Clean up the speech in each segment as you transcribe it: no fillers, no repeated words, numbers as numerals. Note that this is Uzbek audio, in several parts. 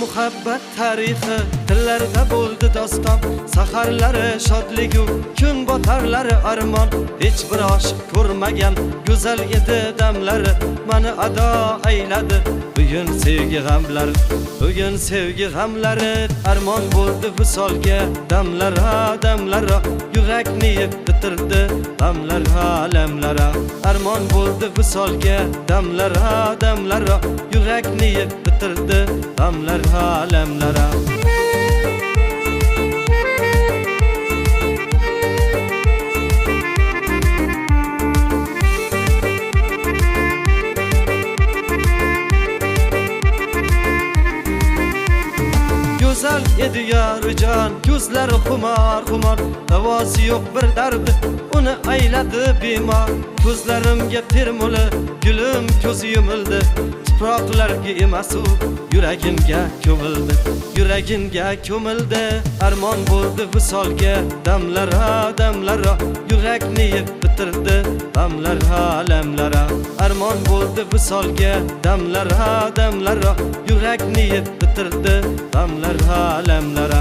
muhabbat tarixi tillarda bo'ldi doston, saharlari shodligu kun botarlari armon. Hech bir oshiq ko'rmagan go'zal edi damlari, meni ado ayladi bugun sevgi g'amlari. Bugun sevgi g'amlari armon bo'ldi visolga, damlara damlara yurakni yeb bitirdi g'amlara alamlara. Armon bo'ldi visolga, damlara damlara yurakni yeb bitirdi g'amlara alamlara. Güzel edi yarıcan, gözleri xumar xumar, davası yok bir derdi, onu ayladı bimar. Gözlerimge termuli, gülüm gözü yumildi, tuproqlarga emas u yuragimga ko'mildi. Yuragimga ko'mildi, armon bo'ldi visolga, damlara damlara yurakni yeb bitirdi g'amlara alamlara. Armon bo'ldi visolga, damlara damlara yurakni yeb bitirdi g'amlara alamlara.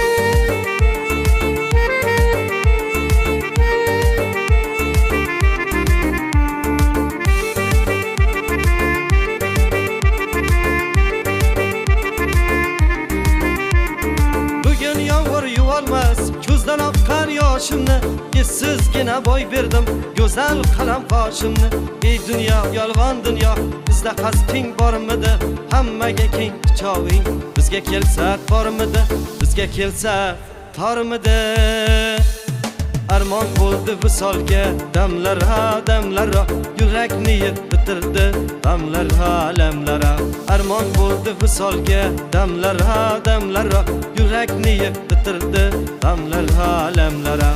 Ko'zdan oqqan yoshimni sizgina boy berdim, go'zal qalam qoshimni. Ey dunyo, yolg'on dunyo, bizda qasding bormidi? Hammaga keng quchog'ing bizga kelsa tormidi? Bizga kelsa tormidi? Armon bo'ldi visolga, damlara damlara yurakni yeb bitirdi g'amlara alamlara. Armon bo'ldi visolga, damlara damlara yurakni yeb bitirdi g'amlara alamlara.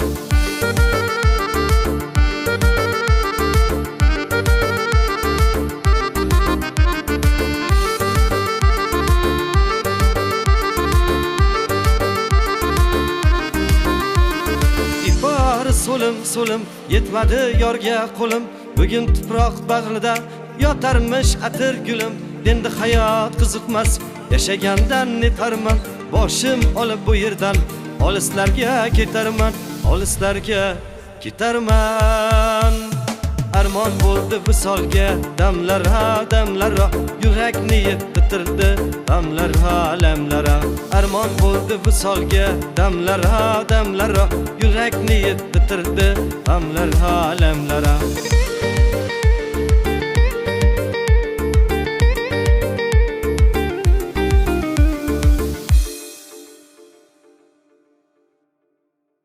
So'lim so'lim yetmadi yorga qo'lim, bugun tuproq bag'rida yotarmish atir gulim. Endi hayot qiziqmas, yashagandan netarman, boshim olib bu yerdan olislarga ketarman, olislarga ketarman. Armon bo'ldi visolga, damlara damlara yurakni yeb bitirdi g'amlara alamlara. Armon bo'ldi visolga, damlara damlara yurakni yeb bitirdi g'amlara alamlara.